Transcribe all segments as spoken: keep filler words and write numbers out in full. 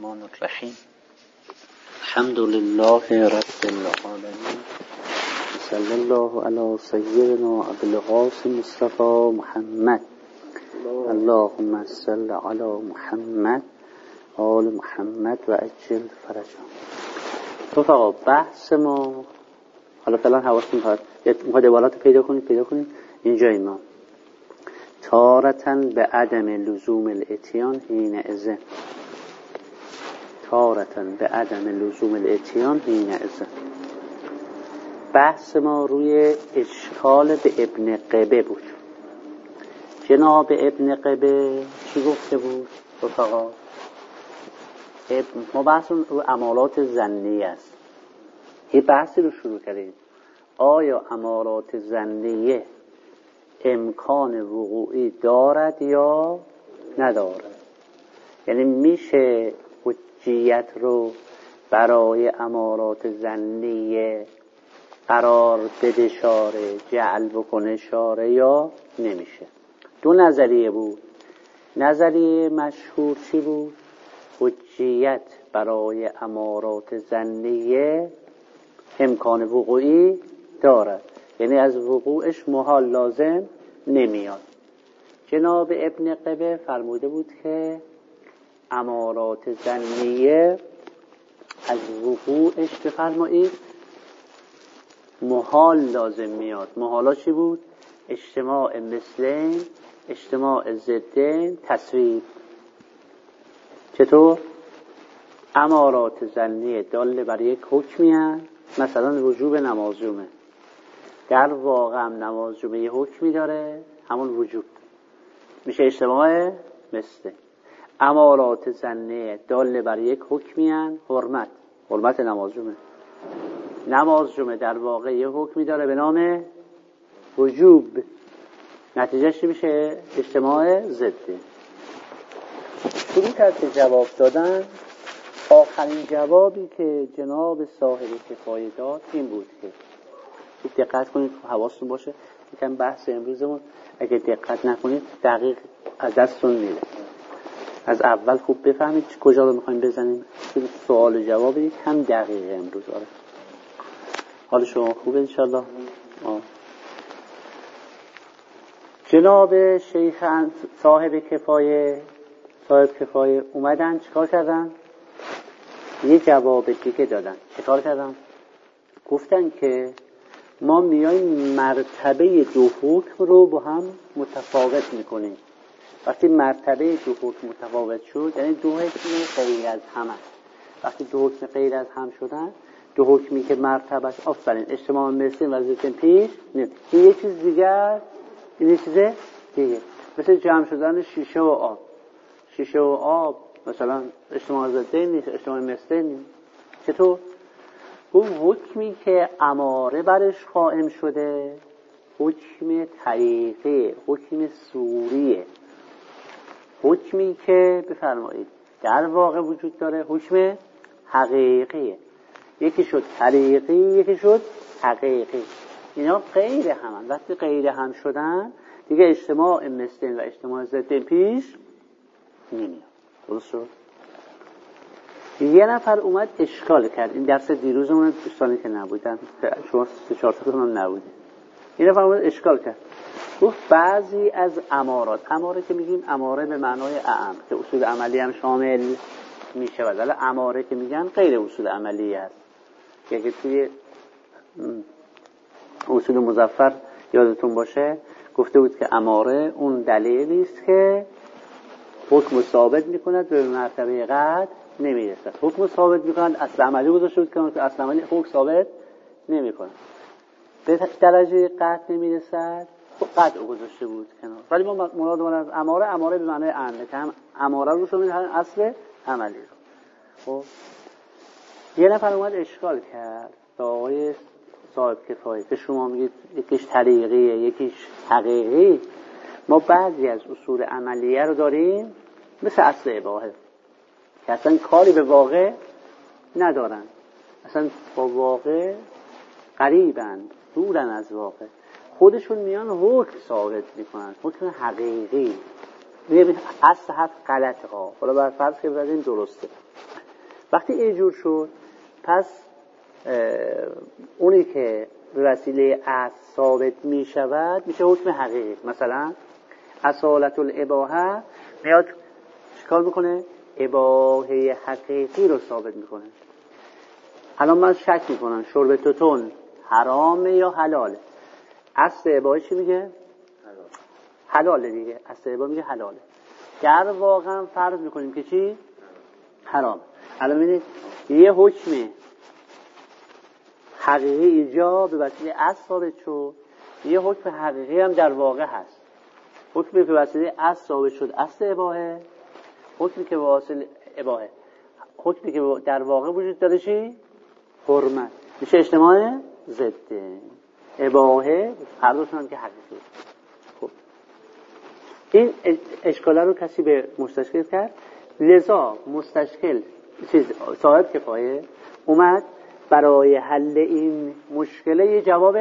الرحمن الرحیم. الحمد لله رب العالمین. صلی الله علی سیدنا ابی القاسم مصطفی محمد. اللهم صل علی محمد آل محمد و عجل فرجهم. رفقا بحث ما حالا فعلا حواستون میخواد میخواد عبارات پیدا کنید پیدا کنید اینجا ایمان تارتن به عدم لزوم الاتیان حین اذن تارتن به عدم لزوم الاتیان حین اذن. بحث ما روی اشکال به ابن قبه بود. جناب ابن قبه چی گفته بود رفقا؟ ما بحث رو امارات ظنی است. یه بحثی رو شروع کردیم، آیا امارات ظنیه امکان وقوعی دارد یا ندارد؟ یعنی میشه حجیت رو برای امارات ظنیه قرار بده شاره، جعل بکنه شاره یا نمیشه؟ دو نظریه بود. نظریه مشهور چی بود؟ حجیت برای امارات ظنیه امکان وقوعی دارد، یعنی از وقوعش محال لازم نمیاد. جناب ابن قبه فرموده بود که امارات ظنیه از وقوعش بفرمایید محال لازم میاد. محالا چی بود؟ اجتماع مثلین، اجتماع ضدین، تصویب. چطور؟ امارات ظنیه داله بر یک حکمی هست، مثلا وجوب نماز جمعه، در واقع هم نماز جمعه یه حکمی داره، همون وجوب، میشه اجتماع مثل. امارات ظنیه داله بر یک حکمی هست، حرمت، حرمت نماز جمعه. نماز جمعه در واقع یه حکمی داره به نام وجوب، نتیجهش میشه اجتماع ضده. شروع کرد جواب دادن. آخرین جوابی که جناب صاحب کفایه داد این بود که دقت کنید، حواستون باشه، یکم بحث امروزمون اگه دقت نکنید دقیق از دستتون میره. از اول خوب بفهمید کجا رو میخوایم بزنیم. سوال و جوابی هم دقیقه امروز. آره حال شما خوبه انشالله. آه. جناب شیخ صاحب کفایه صاحب کفایه اومدن چیکار کردن؟ یه جواب دیگه دادن. چیکار کردن؟ گفتن که ما میایم مرتبه دو حکم رو با هم متفاوت میکنیم. وقتی مرتبه دو حکم متفاوت شد یعنی دو حکم غیر از هم است. وقتی دو حکم غیر از هم شدن، دو حکمی که مرتبهش آفرین اجتماع مثل و ضد پیش نه، این یه چیز دیگه است، این یه چیز دیگه. مثل جمع شدن شیشه و آب. شیشه و آب مثلا اجتماع ضدین نیست، اجتماع مثل نیست. چطور؟ اون حکمی که اماره برش قائم شده حکم طریقه، حکم صوریه، حکمی که بفرمایید در واقع وجود داره حکم حقیقیه. یکی شد طریقی، یکی شد حقیقی. اینا غیر همن. وقتی غیر هم شدن دیگه اجتماع مثل و اجتماع ضد پیش نمیاد. درست شد؟ یه نفر اومد اشکال کرد. این درس دیروزمون دوستانی که نبودن، شما سه چهار تاتون هم نبودید. یه نفر اومد اشکال کرد. گفت بعضی از امارات، اماره که میگیم اماره به معنای اعم که اصول عملی هم شامل میشه، ولی اماره که میگن غیر اصول عملی است. که توی اصول مظفر یادتون باشه گفته بود که اماره اون دلیلی است که حکم ثابت میکند به مرتبه قطع نمیرسد. حکم ثابت میکند، اصل عملی گذاشته بود که اصل عملی حکم ثابت نمیکند. به درجه قطع نمیرسد، قطع گذاشته بود کنار. ولی ما مراد ما از اماره، اماره به معنای عامه که هم اماره رو شامل هم اصل عملی رو. خب یه نفر اومد اشکال کرد به آقای صاحب کفایه که شما میگید یکیش طریقیه یکیش حقیقی. ما بعضی از اصول عملیه رو داریم مثل اصل اباحه که اصلا کاری به واقع ندارن، اصلا با واقع قریبند، دورن از واقع. خودشون میان حکم ثابت میکنن، حکم حقیقی. اصل حرف غلطه ها، حالا بر فرض که بزنیم درسته. وقتی اینجور شد پس اونی که به وسیله اصل ثابت می شود میشه حکم حقیقی. مثلا اصالت الاباحه میاد چیکار میکنه؟ اباحه حقیقی رو ثابت میکنه. الان من شک میکنم شرب توتون حرامه یا حلاله. اصل اباحه چی میگه؟ حلاله دیگه. اصل اباحه میگه حلاله. در واقع فرض میکنیم که چی؟ حرام. الان ببینید یه حکم حقیقی اینجا به وسیله اصل ثابت شد، یه حکم حقیقی هم در واقع هست. حکمی که به وسیله اصل ثابت شد اصل اباحه، حکمی که به واسطه اباحه، حکمی که در واقع وجود داره چی؟ حرمت. میشه اجتماع ضده. اباحه هر دوشون هم که حقیقی. خب این اشکاله رو کسی به مستشکل کرد، لذا مستشکل چیز صاحب کفایه اومد برای حل این مشکله یه جواب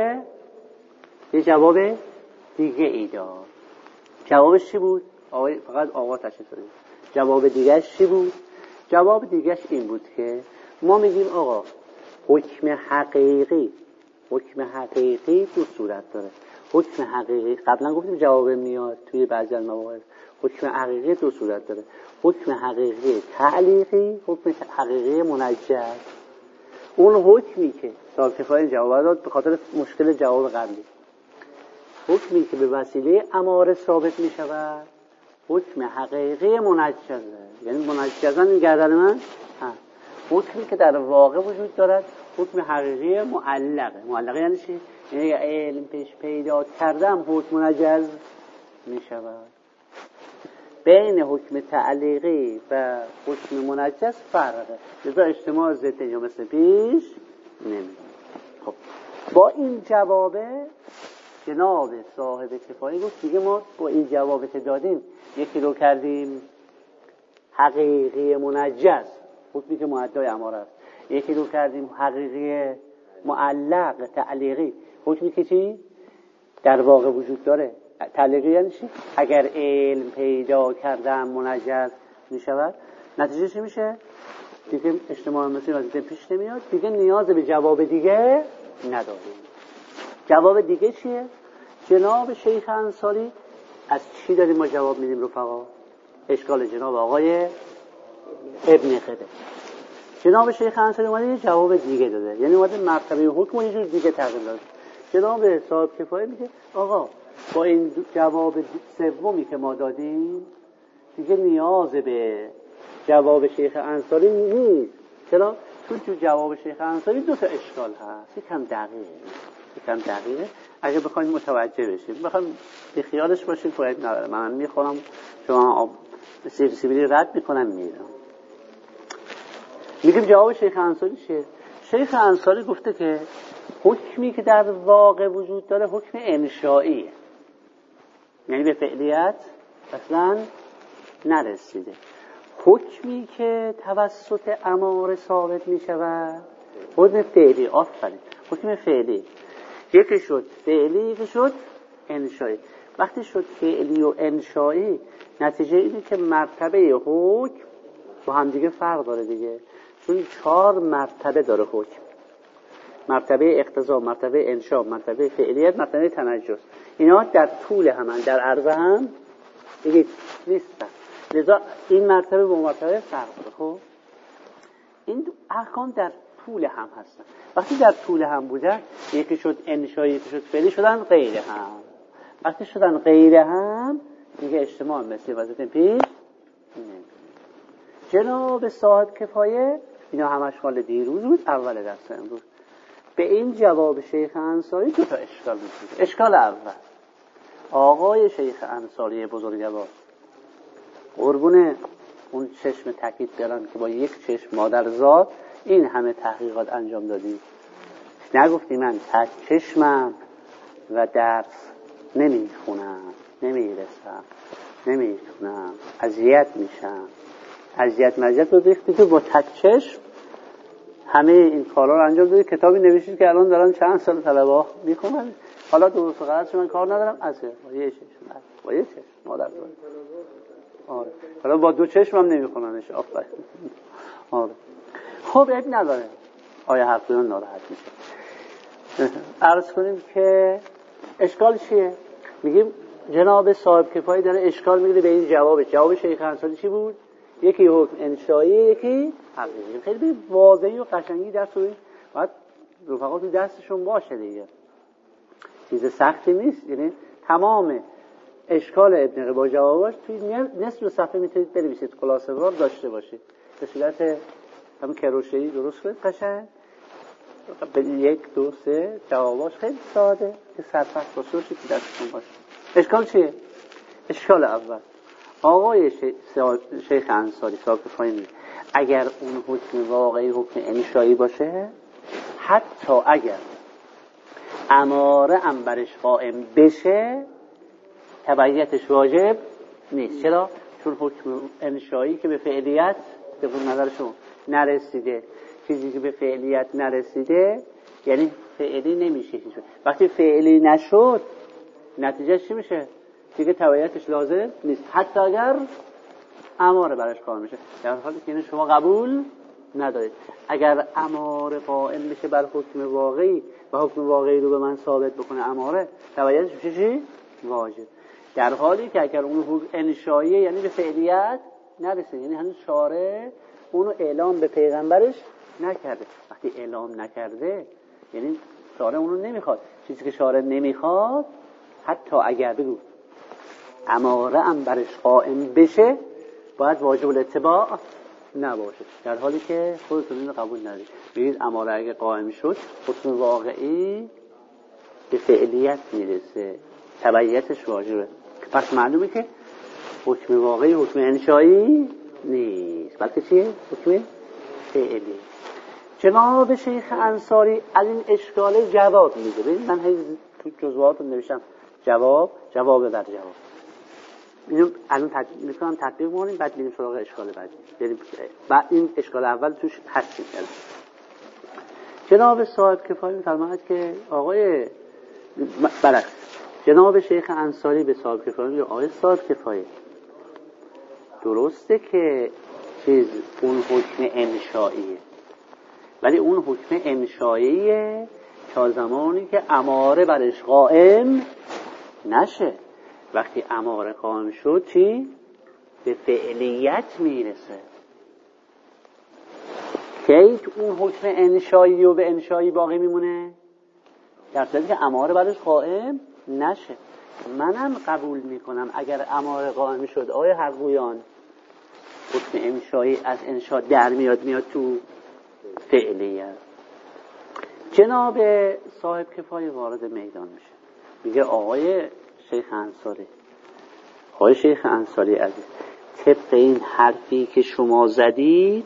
یه جواب دیگه ای داد. جوابش چی بود؟ آقای فقط آقا تشریف دارید. جواب دیگهش چی بود؟ جواب دیگهش این بود که ما میگیم آقا حکم حقیقی حکم حقیقی دو صورت داره. حکم حقیقی قبلا گفتیم جواب میاد توی بعضی از مواقع. حکم حقیقی دو صورت داره. حکم حقیقی تعلیقی، حکم حقیقی منجز. اون حکمی که صاحب کفایه جواب داد به خاطر مشکل جواب قبلی، حکمی که به وسیله اماره ثابت می شود حکم حقیقی منجزه. یعنی منجزن این گردن من ها. حکمی که در واقع وجود دارد حکم حقیقی معلقه. معلقه یعنی چی؟ یعنی علم پیش پیدا کردم حکم منجز می شود. بین حکم تعلیقی و حکم منجز فرقه. لذا اجتماع ضد یا مثل پیش نمیده. خب با این جوابه جناب صاحب کفایه گفت دیگه ما با این جوابه که دادیم یکی رو کردیم حقیقی منجز، حکمی که معدای اماره است. یکی رو کردیم حقیقی معلق تعلیقی، حکمی که چی؟ در واقع وجود داره. تعلیقی یعنی چی؟ اگر علم پیدا کردم منجز می شود. نتیجه چی میشه؟ دیگه اجتماع مثل وظیفه پیش نمیاد. دیگه نیاز به جواب دیگه نداریم. جواب دیگه چیه؟ جناب شیخ انصاری از چی داریم ما جواب میدیم رفقا؟ اشکال جناب آقای ابن خده. جناب شیخ انصاری اومده یه جواب دیگه داده. یعنی اومده مرتبه حکم یه جور دیگه تغییر داده. جناب صاحب کفایه میگه آقا با این جواب سومی که ما دادیم دیگه نیاز به جواب شیخ انصاری نیست. چرا؟ چون تو جواب شیخ انصاری دو تا اشکال هست. یکم دقیقه یکم دقیقه اگه بخواید متوجه بشید. بخواید به خیالش باشید باید نداره. من میخورم شما سیب سیبیلی رد میکنم میرم. میگیم جواب شیخ انصاری چیه؟ شیخ انصاری گفته که حکمی که در واقع وجود داره حکم انشائیه. یعنی به فعلیت اصلا نرسیده. حکمی که توسط اماره ثابت می شود حکم فعلی. آفرین. حکم فعلی یکی شد فعلی یکی شد انشایی. وقتی شد فعلی و انشایی نتیجه اینه که مرتبه حکم با هم دیگه فرق داره دیگه. چون چهار مرتبه داره حکم: مرتبه اقتضا، مرتبه انشا، مرتبه فعلیت، مرتبه تنجس. اینا در طول هم در عرض هم دیگه نیستن. لذا این مرتبه با مرتبه فرق داره. خب این احکام در طول هم هستن. وقتی در طول هم بودن یکی شد انشایی یکی شد فعلی شدن غیر هم. وقتی شدن غیر هم دیگه اجتماع مثل وظیفه پیش نمیاد. جناب صاحب کفایه اینا هم اشکال دیروز بود اول درس امروز. به این جواب شیخ انصاری دو تا اشکال بود. اشکال اول آقای شیخ انصاری بزرگوار قربون اون چشم تاکید دارن که با یک چشم مادرزاد این همه تحقیقات انجام دادی. نگفتی من تک چشمم و درس نمیخونم، نمیرسم، نمیتونم، اذیت میشم. اذیت مزیت رو ریختی تو با تک چشم همه این کارا رو انجام دادی. کتابی نوشید که الان دارن چند سال طلبه میخونن. حالا درست و غلطش من کار ندارم. از با یه چشم با یه چشم مادرزاد. آره. حالا با دو چشم هم نمیخوننش. آفرین. آره. خب عیب نداره. آیا حرفیان ناراحت میشه؟ عرض کنیم که اشکال چیه؟ میگیم جناب صاحب کفایی داره اشکال میگیره به این جوابش. جواب شیخ انصاری چی بود؟ یکی حکم انشایی، یکی حقیقی. خیلی واضحی و قشنگی در صورت باید رفقا تو دستشون باشه دیگه، چیز سختی نیست. یعنی تمام اشکال ابن قیم با جواباش توی نصف صفحه میتونید بنویسید، خلاصه وار داشته باشید به صورت همون کروشه‌ای درست کنید قشنگ. یک دو سه جواباش خیلی ساده که سرفصل باشه باشه تو دستتون باشه. اشکال چیه؟ اشکال اول آقای شیخ انصاری صاحب کفایی میگه اگر اون حکم واقعی حکم انشایی باشه، حتی اگر اماره هم برش قائم بشه، تبعیتش واجب نیست. چرا؟ چون حکم انشایی که به فعلیت به نظر شما نرسیده، چیزی که به فعلیت نرسیده یعنی فعلی نمیشه. وقتی فعلی نشد نتیجه چی میشه؟ دیگه تبعیتش لازم نیست، حتی اگر اماره برش قائم میشه، در حالی که اینو شما قبول ندارید. اگر اماره قائم بشه بر حکم واقعی و حکم واقعی رو به من ثابت بکنه اماره، تبعیتش میشه چی؟ واجب. در حالی که اگر اون حکم انشاییه یعنی به فعلیت نرسه، یعنی هنوز شارع اونو اعلام به پیغمبرش نکرده. وقتی اعلام نکرده یعنی شارع اونو نمیخواد. چیزی که شارع نمیخواد حتی اگر بگو اماره هم برش قائم بشه باید واجب الاتباع نباشه، در حالی که خودتون اینو قبول ندارید. بگید اماره اگه قائم شد حکم واقعی به فعلیت میرسه، تبعیتش واجبه. پس معلومه که حکم واقعی حکم انشایی نیست، بلکه چیه؟ حکم فعلی. جناب شیخ انصاری از این اشکال جواب میده. ببین من هی تو جزوات رو نوشتم جواب جواب بر جواب. اینو الان تطبیق میکنم، تطبیق میکنیم، بعد میریم سراغ اشکال بعدی. بریم بعد این اشکال اول توش هستیم. جناب صاحب کفایی میفرماید که آقای برعکس جناب شیخ انصاری به صاحب کفایی میگه آقای صاحب کفایی درسته که چیز اون حکم انشائیه، ولی اون حکم انشائیه تا زمانی که اماره برش قائم نشه. وقتی اماره قائم شد چی؟ به فعلیت میرسه. که اون حکم انشایی و به انشایی باقی میمونه در صورتی که اماره برش قائم نشه. منم قبول میکنم اگر اماره قائم شد آیا حقویان حکم انشایی از انشا در میاد میاد تو فعلیت. جناب صاحب کفایه وارد میدان میشه، میگه آقای شیخ انصاری آقای شیخ انصاری عزیز، طبق این حرفی که شما زدید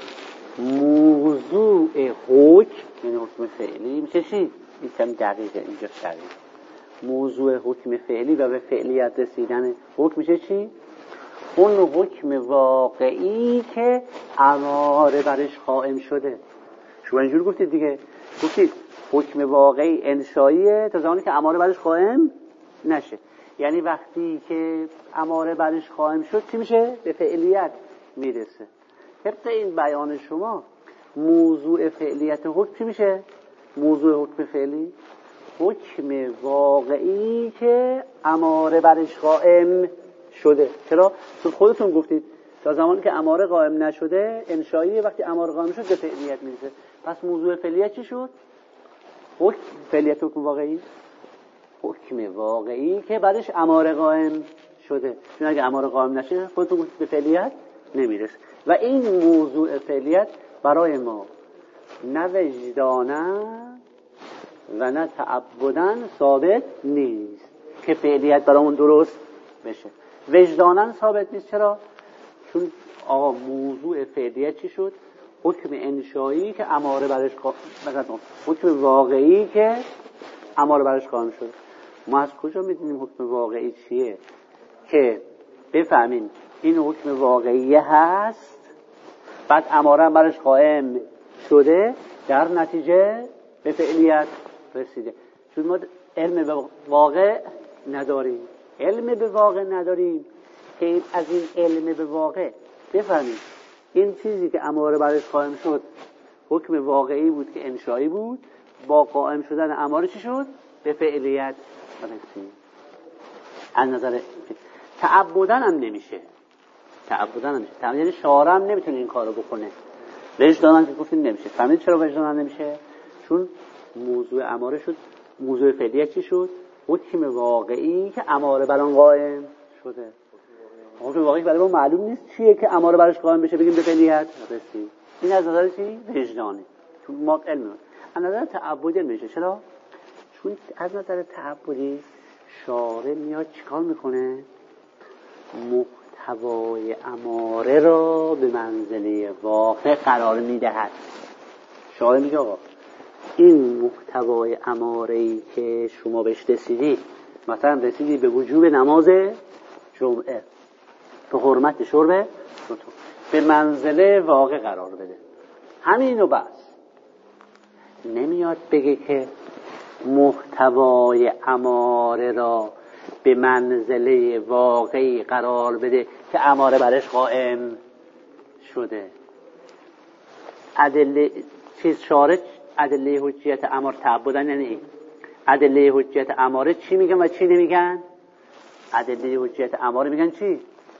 موضوع حکم یعنی حکم فعلی میشه چی؟ این کم دقیقه اینجا شدید. موضوع حکم فعلی و به فعلیت رسیدن حکم میشه چی؟ اون حکم واقعی که اماره برش قائم شده. شما اینجور گفتید دیگه، گفتید حکم واقعی انشاییه تا زمانی که اماره برش قائم نشه. یعنی وقتی که اماره برش قائم شد چی میشه؟ به فعلیت میرسه. طبق این بیان شما موضوع فعلیت حکم چی میشه؟ موضوع حکم فعلی حکم واقعی که اماره برش قائم شده. چرا؟ چون خودتون گفتید تا زمانی که اماره قائم نشده انشایی، وقتی اماره قائم شد به فعلیت میرسه. پس موضوع فعلیت چی شد؟ حکم فعلیت حکم واقعی حکم واقعی که بعدش اماره قائم شده. چون اگه اماره قائم نشه خودتون گفتید به فعلیت نمیرسه. و این موضوع فعلیت برای ما نه وجداناً و نه تعبداً ثابت نیست که فعلیت برامون درست بشه. وجداناً ثابت نیست. چرا؟ چون آقا موضوع فعلیت چی شد؟ حکم انشایی که اماره برش قائم، حکم واقعی که اماره برش قائم شد. ما از کجا میدونیم حکم واقعی چیه که بفهمیم این حکم واقعی هست بعد اماره برش قائم شده در نتیجه به فعلیت رسیده؟ چون ما علم به واقع نداریم. علم به واقع نداریم که از این علم به واقع بفهمیم این چیزی که اماره برش قائم شد حکم واقعی بود که انشایی بود، با قائم شدن اماره چی شد؟ به فعلیت رسید. از نظر تعبدن هم نمیشه، تعبدن هم نمیشه، تعبدن یعنی شارع هم نمیتونه این کارو بکنه. وجدانن که گفتیم نمیشه. فهمید چرا وجدانن نمیشه؟ چون موضوع اماره شد، موضوع فعلیت چی شد؟ حکم واقعی که اماره بر آن قائم شده. حکم واقعی برای ما معلوم نیست چیه که اماره برش قائم بشه بگیم به فعلیت رسید. این از نظر چی؟ وجدانی. چون ما علم از نظر تعبدی میشه. چرا؟ چون از نظر تعبدی شارع میاد چیکار میکنه؟ محتوای اماره را به منزله واقع قرار میدهد. شارع میگه آقا این محتوای اماره‌ای که شما بهش رسیدی، مثلا رسیدی به وجوب نماز جمعه، به حرمت شرب به منزله واقع قرار بده. همینو بس. نمیاد بگه که محتوای اماره را به منزله واقعی قرار بده که اماره برش قائم شده. ادله چیز شارع ادله حجیت اماره تعبدن یعنی این. ادله حجیت اماره چی میگن و چی نمیگن؟ ادله حجیت اماره میگن چی؟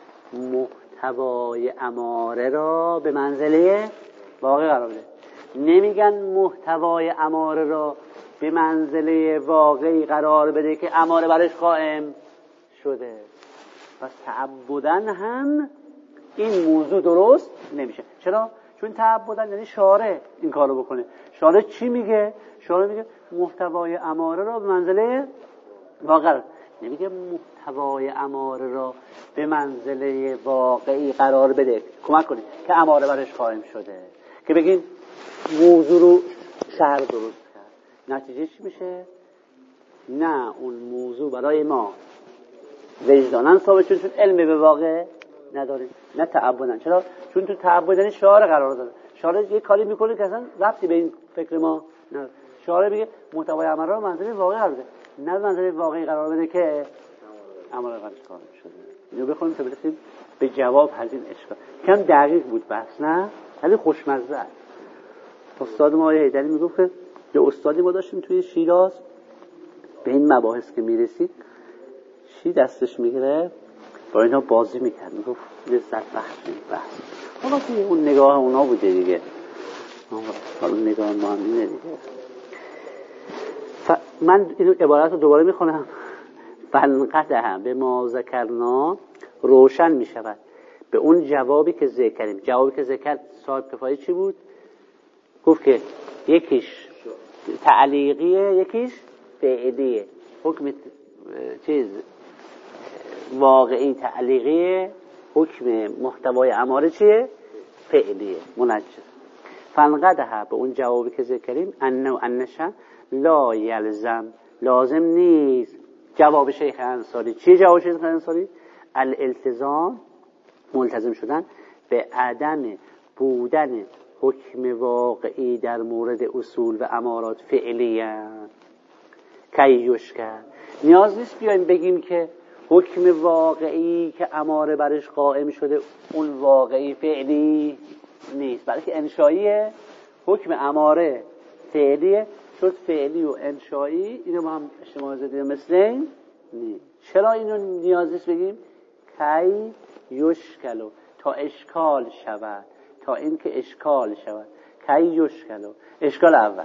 محتوای اماره را به منزله واقع قرار بده. نمیگن محتوای اماره را به منزله واقعی قرار بده که اماره برش قائم شده. پس تعبدن هم این موضوع درست نمیشه. چرا؟ چون تعبدن یعنی شارع این کارو بکنه. شارع چی میگه؟ شارع میگه محتوای اماره را به منزله واقع، نمیگه محتوای اماره را به منزله واقعی قرار بده کمک کنه که اماره برش قائم شده، که بگین موضوع رو شرع درست کرد. نتیجه چی میشه؟ نه اون موضوع برای ما وجدانن ثابت شد چون علم به واقع نداریم، نه تعبدن. چرا؟ چون تو تعبدن شارع قرار داره. شارع یه کاری میکنه که اصلا ربطی به این فکر ما نداره. شارع میگه محتوای اماره رو منزله واقعی قرار بده، نه منزله واقعی قرار بده که اماره قرار شده. اینو بخونیم تا برسیم به جواب هزین اشکال. کم دقیق بود بحث، نه ولی خوشمزه است. استاد ما آقای حیدری میگفت که یه استادی ما داشتیم توی شیراز، به این مباحث که میرسید چی دستش میگیره با اینا بازی میکرد، میگفت لذت بخش این بحث. حالا که اون نگاه اونا بوده دیگه، حالا نگاه ما هم اینه دیگه. ف... من این عبارت رو دوباره میخونم. فنقطع هم به ما ذکرنا روشن میشود به اون جوابی که ذکر کردیم. جوابی که ذکر کرد صاحب کفایه چی بود؟ گفت که یکیش تعلیقیه یکیش فعلیه. حکم چیز واقعی تعلیقیه، حکم محتوای اماره چیه؟ فعلیه منجز. فنقدها به اون جوابی که ذکر کردیم انه و انشا لا یلزم لازم نیست. جواب شیخ انصاری چیه؟ جواب شیخ انصاری الالتزام ملتزم شدن به عدم بودن حکم واقعی در مورد اصول و امارات فعلیه کیوش کرد. نیاز نیست بیایم بگیم که حکم واقعی که اماره برش قائم شده اون واقعی فعلی نیست، بلکه انشاییه. حکم اماره فعلیه، شد فعلی و انشایی اینو با هم اجتماع زدیم مثل این نیست. چرا اینو نیاز نیست بگیم؟ کی یشکلو تا اشکال شود، تا اینکه اشکال شود. کی یشکلو اشکال اول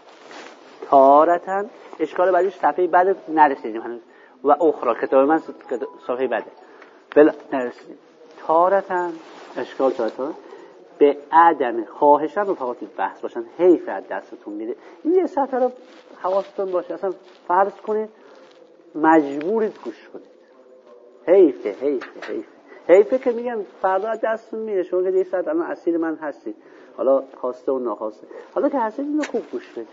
تارتن، اشکال بعدش صفحه بعد نرسیدیم هنوز و اخرى کتاب من صفحه بعده بلا نرسیدیم. تارتن اشکال تارتن به عدم خواهشن و فقط بحث باشن. حیف از دستتون میره این یه سطح رو حواستون باشه. اصلا فرض کنید مجبورید گوش کنید. حیفه حیفه حیفه حیفه که میگم فردا از دستتون میره. شما که یه سطح الان اسیر من هستید، حالا خواسته و ناخواسته، حالا که هستید اینو خوب گوش بدید.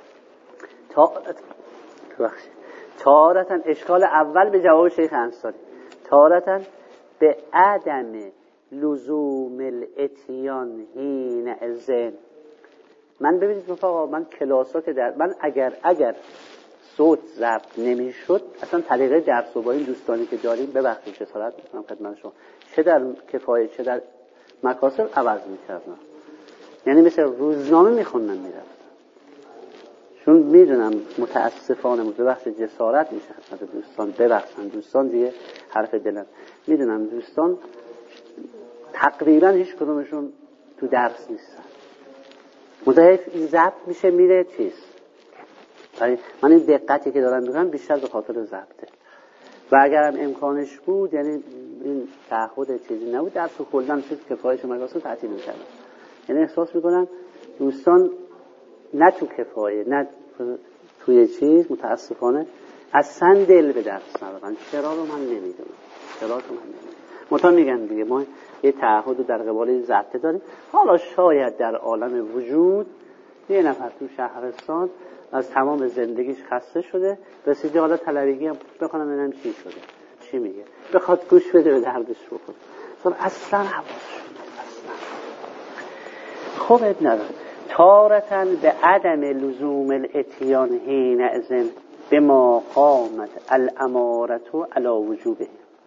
تارت بخشید تارتن اشکال اول به جواب شیخ انصاری تارتن به عدم لزوم الاتیان هین ازن. من ببینید رفقا، من کلاسا که در من اگر اگر صوت ضبط نمیشد اصلا طریقه درس و با این دوستانی که داریم ببخشید جسارت میکنم خدمت شما، چه در کفایه چه در مکاسب عوض میکردم. یعنی مثل روزنامه میخوندن میرفتن، چون میدونم متاسفانه به بخش جسارت میشه خدمت دوستان ببخشن دوستان دیگه حرف دلم، میدونم دوستان تقریبا هیچ کدومشون تو درس نیستن، مضاعف این ضبط میشه میره چیز. من این دقتی که دارم میکنم بیشتر به خاطر ضبطه و اگرم امکانش بود، یعنی این تعهد چیزی نبود، درس رو کلن چیز کفایش مدرسه تعطیل میکردم. یعنی احساس میکنم دوستان نه تو کفایه نه توی چیز متاسفانه اصلا دل به درس ندارن. چرا رو من نمیدونم، چرا رو من نمیدونم. متا میگن دیگه ما یه تعهد رو در قبال ضبط داریم. حالا شاید در عالم وجود یه نفر تو شهرستان از تمام زندگیش خسته شده، رسیده حالا طلبگی هم بخونم ببینم چی شده، چی میگه، بخواد گوش بده به دردش بخوره، چون اصلا حواسش اصلا خوب اب نداره. تارتن به عدم لزوم الاتیان حین اذن به ما قامت الامارتو علا وجوبه.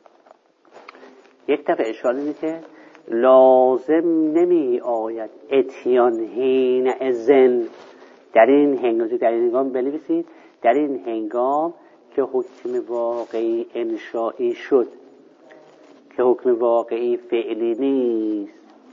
یک دفعه اشاره اینه که لازم نمی آید اتیان حین اذن، در این هنگام در این هنگام بنویسید در این هنگام که حکم واقعی انشایی شد، که حکم واقعی فعلی نیست.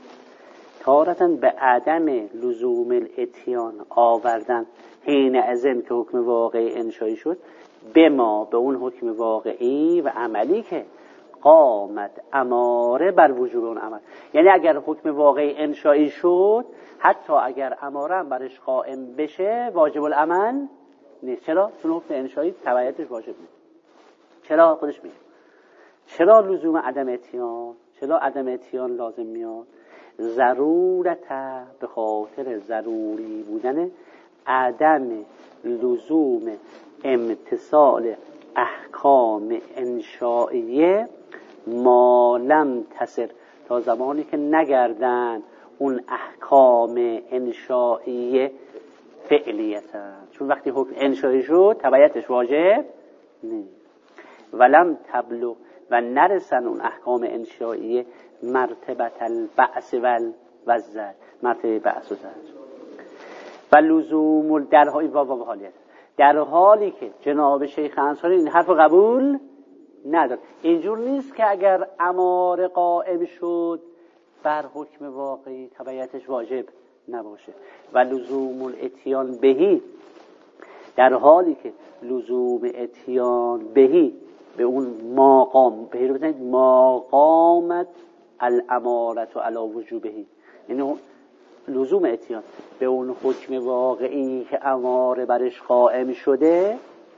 تارتن به عدم لزوم الاتیان آوردن حین اذن که حکم واقعی انشایی شد، به ما به اون حکم واقعی و عملی که قامت اماره بر وجوب اون عمل. یعنی اگر حکم واقعی انشایی شد، حتی اگر اماره هم برش قائم بشه واجب العمل نیست. چرا؟ چون حکم انشایی تبعیتش واجب نیست. چرا؟ خودش میگه چرا لزوم عدم اتیان، چرا عدم اتیان لازم میاد؟ ضرورت، به خاطر ضروری بودن عدم لزوم امتثال احکام انشائیه ما لم تصل، تا زمانی که نگردن اون احکام انشائیه فعلیتن. چون وقتی حکم انشایی شد تبعیتش واجب نیست. ولم تبلغ و نرسن اون احکام انشائیه مرتبت البعث والزجر، مرتبه بعث و زجر. و لزوم در حالی و حالیت، در حالی که جناب شیخ انصاری این حرف قبول نداره. اینجور نیست که اگر اماره قائم شد بر حکم واقعی تبعیتش واجب نباشه. و لزوم الاتیان بهی، در حالی که لزوم اتیان بهی به اون ماقام، بهی رو بزنید ماقامت الامارت و علا وجوبهی، یعنی لزوم اتیان به اون حکم واقعی که اماره برش قائم شده،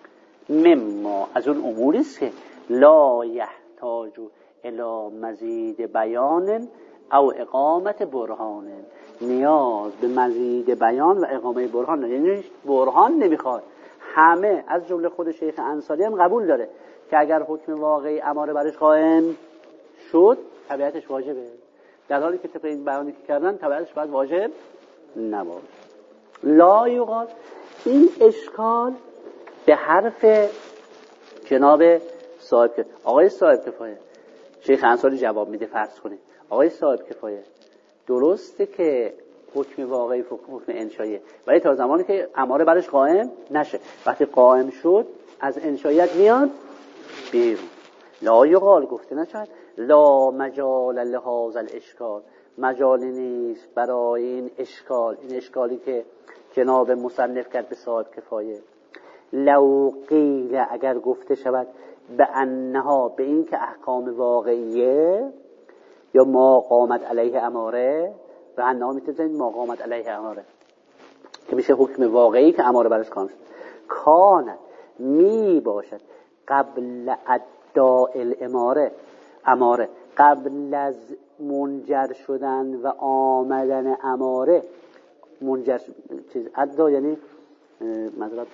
مما از اون اموریست که لا یحتاج الی مزید بیان او اقامت برهان، نیاز به مزید بیان و اقامه برهان نه. یعنی برهان نمیخواد. همه از جمله خود شیخ انصاری هم قبول داره که اگر حکم واقعی اماره برش قائم شد تبعیتش واجبه، در حالی که طبق این بیانی که کردن تبعیتش باید واجب نباشه. لا یقال، این اشکال به حرف جناب صاحب، آقای صاحب کفایه، شیخ انصاری جواب میده، فرض کنید آقای صاحب کفایه درسته که حکم واقعی حکم انشاییه، ولی تا زمانی که اماره برش قائم نشه، وقتی قائم شد از انشاییت میاد بیرون. لا یقال، گفته نشد لا مجال لهذا الاشکال، مجالی نیست برای این اشکال، این اشکالی که جناب مصنف کرد به صاحب کفایه. لو قیل، اگر گفته شود به انها، به این که احکام واقعیه یا ما قامت علیه اماره، به انها میتونید ما قامت علیه اماره که میشه حکم واقعی که اماره برش قائم شد، کانت می باشد قبل اداء الاماره، اماره قبل از منجر شدن و آمدن اماره، منجر چیز ادا یعنی معذرت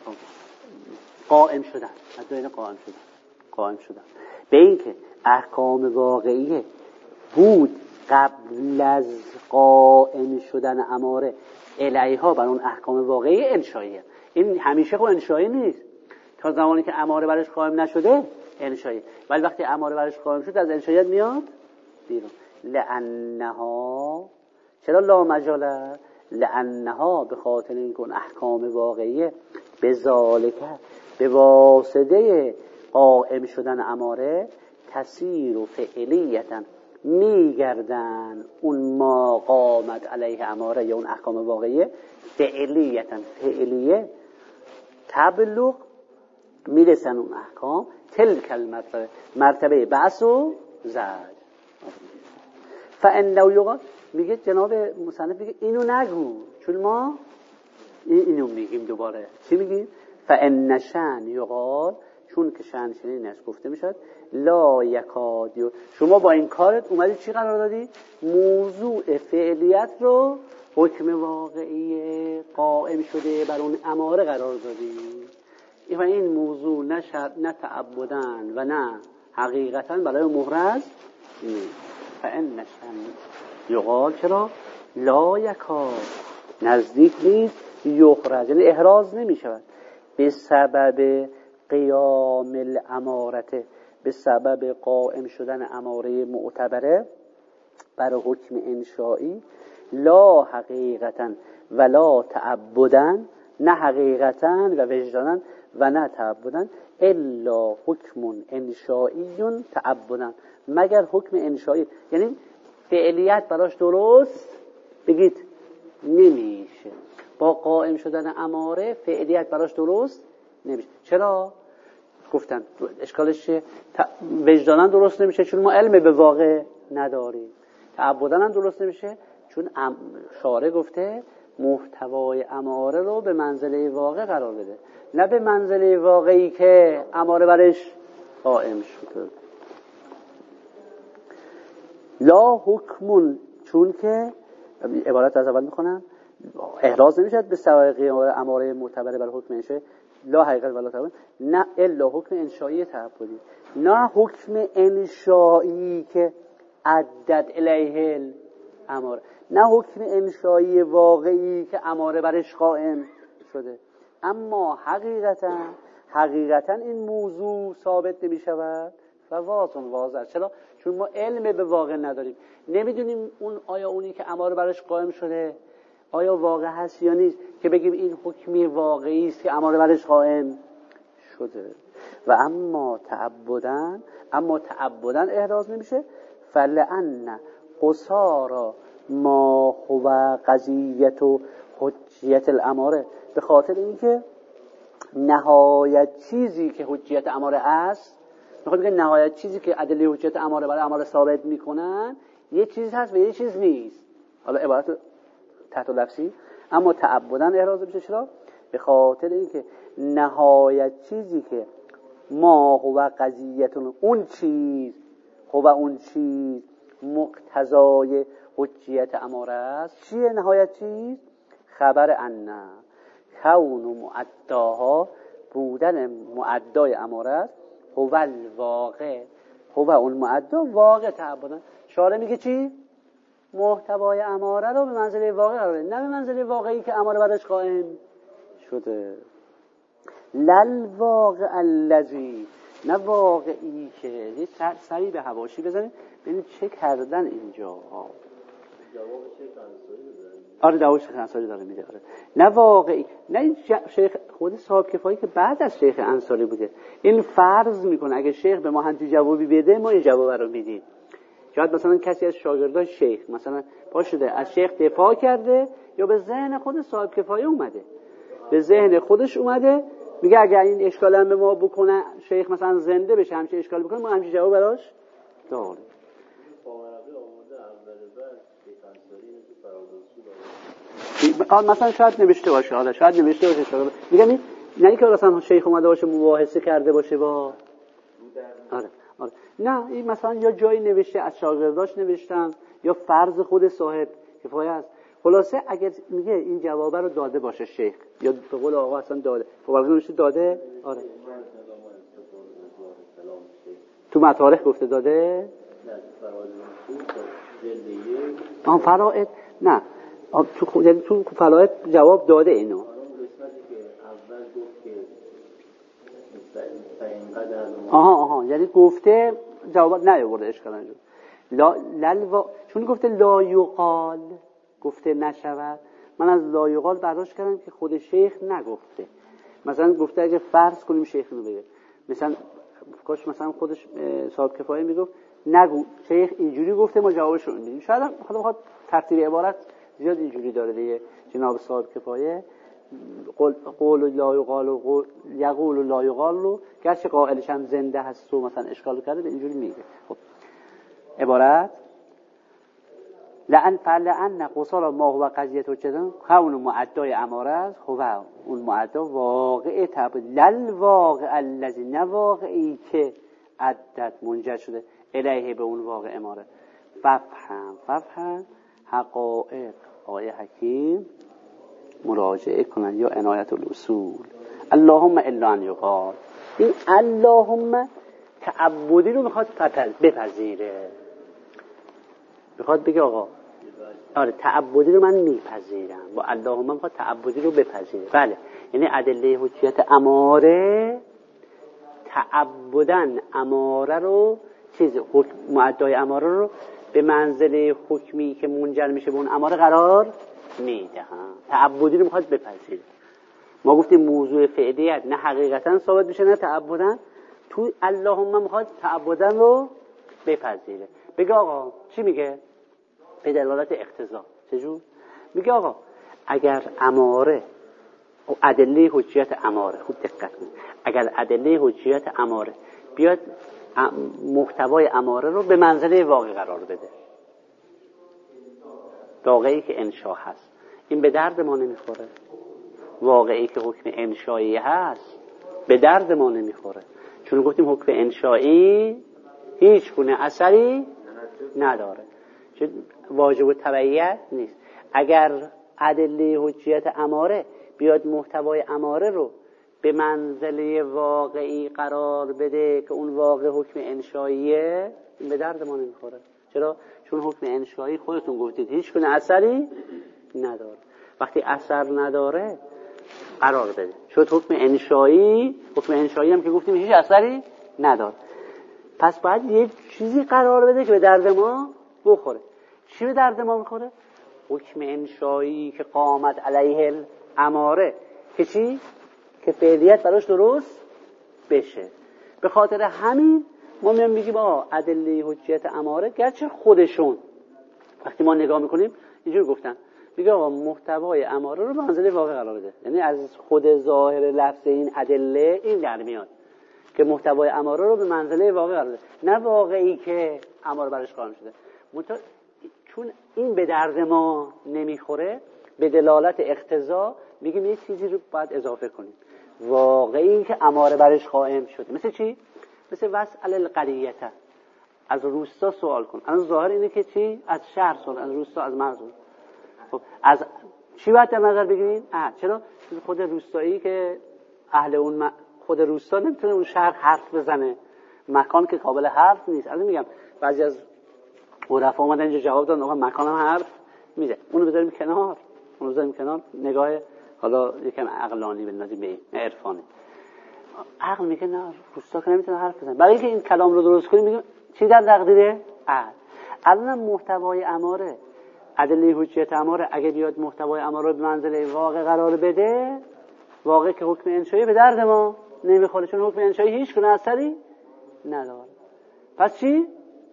قائم شدن، ادا یعنی قائم شدن، قائم شدن به این که احکام واقعیه بود قبل از قائم شدن اماره الیها بر اون احکام واقعی انشاییه. این همیشه خب انشایی نیست، تا زمانی که اماره برش قائم نشده انشایی، ولی وقتی اماره برش قائم شد از انشاییت میاد بیرون. لانها، چرا لا مجاله؟ لانها به خاطر این کن احکام واقعیه به ذالک به واسطه قائم شدن اماره تسیر و فعلیتا میگردن اون ما قامت علیه اماره یا اون احکام واقعیه فعلیتا فعلیه تبلغ میرسن اون احکام تلک المرتبه مرتبه بعث و زج. فانه یقال میگه جناب مصنف میگه اینو نگو چون ما اینو میگیم دوباره. چی میگیم؟ فان شأن یقال چون که شأن چنینش گفته میشد لا یکاد. شما با این کارت اومدی چی قرار دادی؟ موضوع فعلیت رو حکم واقعی قائم شده بر اون اماره قرار دادی و این موضوع نه شرط نه تعبدن و نه حقیقتا برای محرز نیست. فان شأن یقال چرا؟ لا یکاد نزدیک نیست یخرج یعنی احراز نمی شود به سبب قیام الامارته به سبب قائم شدن اماره معتبره برای حکم انشائی لا حقیقتا ولا تعبدا نه حقیقتا و وجدانا و نه تعبدا الا حکم انشائی تعبدا مگر حکم انشائی یعنی فعلیت براش درست بگید نمیشه. با قائم شدن اماره فعلیت براش درست نمیشه. چرا؟ گفتن اشکالش چیه؟ وجدانا درست نمیشه چون ما علم به واقع نداریم. تعبداً هم درست نمیشه چون شارع گفته محتوای اماره رو به منزله واقع قرار بده نه به منزله واقعی که اماره برش قائم شده. لا حکمون چون که عبارت از اول میخونم احراز نمیشد به سوابق اماره معتبره بر حکم انشائی لا حقیقت ولا تعبد نه الا حکم انشائی تعبدی نه حکم انشائی که عدد الیه اماره نه حکم انشائی واقعی که اماره برش قائم شده. اما حقیقتا حقیقتا این موضوع ثابت نمی شود و واضح واضح. چرا؟ چون ما علم به واقع نداریم نمیدونیم اون آیا اونی که اماره برش قائم شده آیا واقع هست یا نیست که بگیم این حکمی واقعی است که اماره برش قائم شده. و اما تعبدن اما تعبدن احراز نمیشه فلأن قصارا ما هو قضیت و حجیت الاماره به خاطر اینکه نهایت چیزی که حجیت اماره است میخواد بگه نهایت چیزی که ادله حجیت اماره برای اماره ثابت میکنن یه چیز هست و یه چیز نیست. حالا عبارت تحت لفظی اما تعبدن احراز میشه. چرا؟ به خاطر اینکه نهایت چیزی که ما هو قضیتون اون چیز هو اون چیز مقتضای حجیت اماره است. چیه نهایت چیز؟ خبر ان کون معداها بودن معدای اماره است هو الواقع هو اون معدا واقع تعبدن. شارع میگه چی؟ محتوای اماره رو به منزله واقع قرار بده نه به منزله واقعی که اماره برش قائم شده. لل واقع الذی نه واقعی که یه سری به حواشی بزنید ببینید چه کردن اینجا. جواب شیخ انصاری داره. آره جواب شیخ انصاری داره میده. آره نه واقعی نه این شیخ خود صاحب کفایی که بعد از شیخ انصاری بوده این فرض میکنه اگه شیخ به ما همچین جوابی بده ما این جواب رو میدیم. شاید مثلا کسی از شاگردای شیخ مثلا پا شده از شیخ دفاع کرده یا به ذهن خود صاحب کفایه اومده به ذهن خودش اومده میگه اگر این اشکال هم به ما بکنه شیخ مثلا زنده بشه همچین اشکال بکنه ما همچین جواب براش داریم. آن مثلا شاید نوشته باشه حالا شاید نوشته باشه شاید میگم این نه اینکه مثلا شیخ اومده باشه مباحثه کرده باشه با آره آره نه این مثلا یا جایی نوشته از شاگرداش نوشتن یا فرض خود صاحب کفایه است. خلاصه اگر میگه این جواب رو داده باشه شیخ یا به قول آقا اصلا داده فوالگی داده آره تو مطارح گفته داده آن فرائد نه تو خود یعنی تو فرائد جواب داده اینو آها آها یعنی گفته جواب نیاورده اشکال نداره لا لل چون گفته لا یقال گفته نشود من از لایقال برداشت کردم که خود شیخ نگفته. مثلا گفته اگه فرض کنیم شیخ رو بگه، مثلا کاش مثلا خودش صاحب کفایه میگفت نگو شیخ اینجوری گفته ما جوابش رو میدیم. شاید خدا بخواد ترتیب عبارت زیاد اینجوری داره دیگه. جناب صاحب کفایه قول قول لا یقال و یقول لا یقال رو گرچه قائلش هم زنده هست و مثلا اشکال کرده به اینجوری میگه. خب عبارت لعن فلعن قصار ما هو قضیه تو چدن خون معدای اماره است. خب اون معدا واقع تب لل واقع الذی نه واقعی که عدت منجر شده الیه به اون واقع اماره. ففهم ففهم حقائق آقای حکیم مراجعه کنن یا عنایت الاصول. اللهم الا ان یقال، این اللهم تعبدی رو میخواد بپذیره، میخواد بگه آقا آره تعبدی رو من میپذیرم، با اللهم میخواد تعبدی رو بپذیره. بله یعنی ادله حجیت اماره تعبدن اماره رو چیز معدای اماره رو به منزله حکمی که منجر میشه به اون اماره قرار میده. تعبدی رو میخواد بپذیره. ما گفتیم موضوع فعلیت نه حقیقتا ثابت میشه نه تعبدن، تو اللهم میخواد تعبدن رو بپذیره. بگه آقا چی میگه؟ به دلالت اقتضا. چجور؟ میگه آقا اگر اماره و ادله حجیت اماره، خوب دقت کنید، اگر ادله حجیت اماره بیاد محتوای اماره رو به منزله واقع قرار بده، واقعی که انشا هست، این به درد ما نمیخوره. واقعی که حکم انشایی هست به درد ما نمیخوره، چون گفتیم حکم انشایی هیچ گونه اثری نداره، چون واجب تبعیت نیست. اگر ادله حجیت اماره بیاد محتوای اماره رو به منزله واقعی قرار بده که اون واقع حکم انشاییه، این به درد ما نمیخوره. چرا؟ چون حکم انشایی خودتون گفتید هیچ گونه اثری نداره. وقتی اثر نداره قرار بده، چون حکم انشایی حکم انشایی هم که گفتیم هیچ اثری نداره، پس باید یه چیزی قرار بده که به درد ما بخوره. چی به درد ما بخوره؟ حکم انشایی که قامت علیه الاماره که چی؟ که فعلیت براش درست بشه. به خاطر همین ما میام میگیم آقا ادله حجیت اماره گرچه خودشون وقتی ما نگاه میکنیم اینجور گفتن، میگه آقا محتوای اماره رو به منزله واقع قرار بده. یعنی از خود ظاهر لفظ این ادله این در میاد که محتوای اماره رو به منزله واقع قرار بده، نه واقعی که اماره برش قائم شده. منتها چون این به درد ما نمیخوره، به دلالت اقتضا میگیم یه چیزی رو باید اضافه کنیم، واقعی که اماره برش قائم شده. مثل چی؟ مثل وسأل القریه، از روستا سوال کن. الان ظاهر اینه که چی؟ از شهر سوال، از روستا، از مرز. خب از چی باید در نظر بگیریم؟ اه چرا؟ خود روستایی که اهل اون م... خود روستا نمیتونه اون شهر حرف بزنه، مکان که قابل حرف نیست. الان میگم بعضی از عرفا اومدن اینجا جواب دادن آقا مکان هم حرف میده، اونو بذاریم کنار، اونو بذاریم کنار، نگاه حالا یکم عقلانی بندازیم به این، نه عرفانی. عقل میگه نه روستا که نمیتونه حرف بزنه، برای اینکه این کلام رو درست کنیم میگیم چی در تقدیره؟ عقل. الان محتوای اماره، ادله حجیت اماره اگه بیاد محتوای اماره رو به منزله واقع قرار بده، واقع که حکم انشایی به درد ما نمیخوره، چون حکم انشایی هیچ گونه اثری نداره. پس چی؟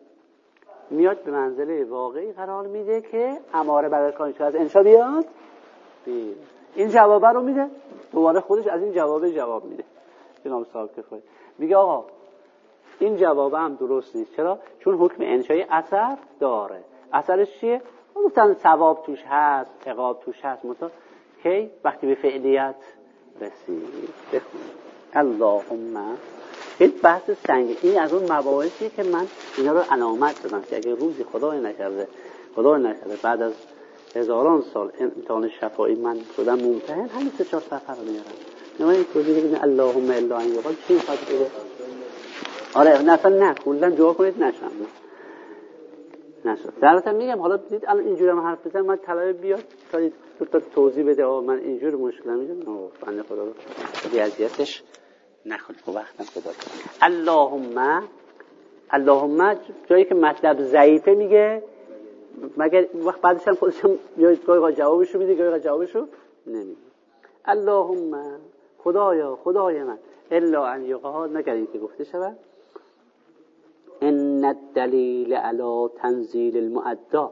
میاد به منزله واقعی قرار میده که اماره برای کارش از انشا بیاد بید. این جواب رو میده، دوباره خودش از این جواب جواب میده. جناب صاحب کفایه میگه آقا این جواب هم درست نیست. چرا؟ چون حکم انشایی اثر داره. اثرش چیه؟ گفتن ثواب توش هست، عقاب توش هست، مطمئن کی وقتی به فعلیت رسید. بخون اللهم. این بحث سنگین، این از اون مباحثی که من اینا رو علامت دادم که اگه روزی خدای نکرده خدای نکرده بعد از هزاران سال امتحان شفایی من شدم ممتحن، همین سه چهار صفحه رو میارم. نه این توضیح بدین اللهم الا ان یقال چی میخواد بگه؟ آره نه اصلا نه کلا دعا کنید نشم نشد. در البته میگم حالا دید الان اینجوری هم حرف بزنم، من طلبه بیاد تا دو تا توضیح بده آقا من اینجوری مشکلم میگم اوه بنده خدا رو خیلی اذیتش نکنید و وقتم خدا کنید. اللهم اللهم جایی که مطلب ضعیفه میگه مگر وقت بعدش هم خودش هم یا گاهی جوابشو میده گاهی جوابشو نمیده. اللهم خدایا خدای من الا ان یقال مگر اینکه گفته شود ان الدلیل علی تنزیل المعدا،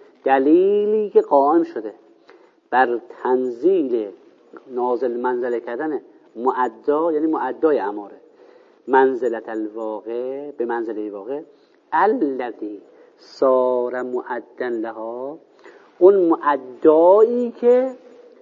دلیلی که قائم شده بر تنزیل نازل منزله کردن معدا، یعنی معدای اماره، منزلت الواقع به منزله واقع، الذی صار معدن لها، اون معدایی که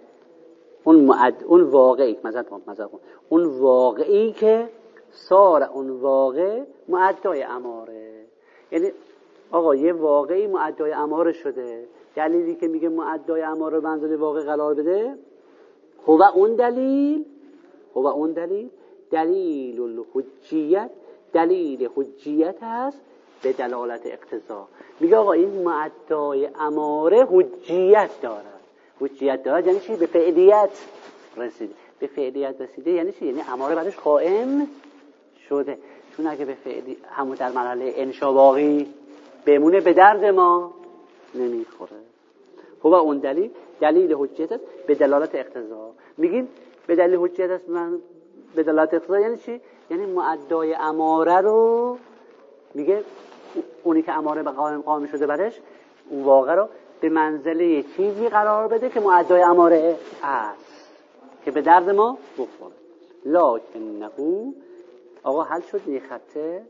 اون معد اون واقعی مثلا مثلا اون واقعی که صار اون واقع معدای اماره، یعنی آقا یه واقعی معدای اماره شده، دلیلی که میگه معدای اماره منزله واقع قرار بده، هو اون دلیل هو اون دلیل دلیل الحجیت، دلیل حجیت هست به دلالت اقتضا. میگه آقا این معدای اماره حجیت دارد. حجیت دارد یعنی چی؟ به فعلیت رسیده. به فعلیت رسیده یعنی چی؟ یعنی اماره بعدش قائم شده. چون اگه به فعلی همون در مرحله انشا باقی بمونه به درد ما نمیخوره. هو اون دلیل دلیل حجیت است به دلالت اقتضا. میگیم به دلیل حجیت است من به دلالت اقتضا یعنی چی؟ یعنی معدای اماره رو میگه اونی که اماره به قائم قائم شده برش اون واقع رو به منزله چیزی قرار بده که معدای اماره است که به درد ما بخوره. لکنه آقا حل شد یه خطه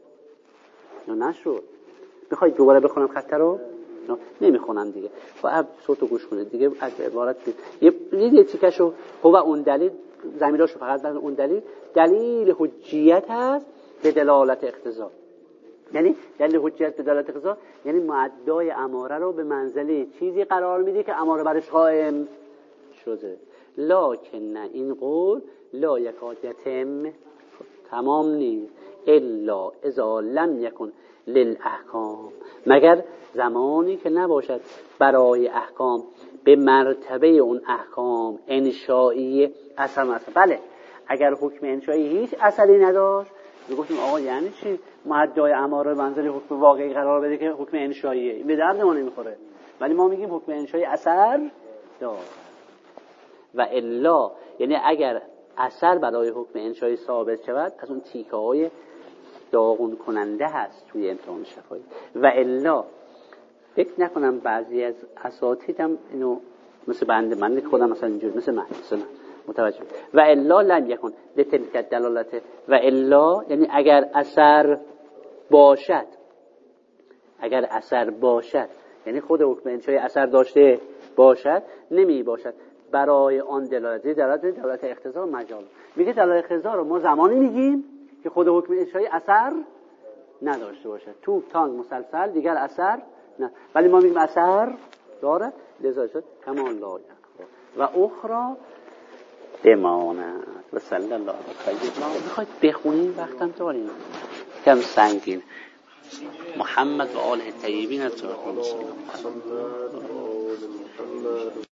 یا نشد؟ میخواید دوباره بخونم خطه رو؟ نمیخونم دیگه. خب صوتو گوش کنید دیگه. از عبارت یه یه تیکشو هو اون دلیل زمیراشو فقط بزن اون دلیل دلیل حجیت هست به دلالت اقتضا. یعنی دلیل حجیت به دلالت اقتضا یعنی معدای اماره رو به منزله چیزی قرار میده که اماره برش قائم شده. لکن این قول لا یکاد یتم تمام نیست الا اذا لم یکن للاحکام، مگر زمانی که نباشد برای احکام به مرتبه اون احکام انشایی اثر مثلا. بله اگر حکم انشایی هیچ اثری نداشت میگفتیم آقا یعنی چی معدای اماره منزله حکم واقعی قرار بده که حکم انشاییه، این به درد ما نمیخوره. ولی ما میگیم حکم انشایی اثر داره و الا یعنی اگر اثر برای حکم انشایی ثابت شود از اون تیکه های داغون کننده هست توی امتحان شفایی. و الا فکر نکنم بعضی از اساتیدم اینو مثل بنده من خودم مثلا اینجور مثل من مثلا متوجه. و الا لم یکن لتلک دلالت، و الا یعنی اگر اثر باشد، اگر اثر باشد یعنی خود حکم انشایی اثر داشته باشد نمی باشد برای آن دلالت دلالت دلالت اقتضا مجال. میگه دلالت اقتضا رو ما زمانی میگیم که خود حکم انشایی اثر نداشته باشه. توپ تانگ مسلسل دیگر اثر نه، ولی ما میگیم اثر داره لذا شد کما لا و اخرى بماند. و صلی الله علیه و آله. میخواید بخونیم وقتم داریم کم سنگین محمد و آله طیبین.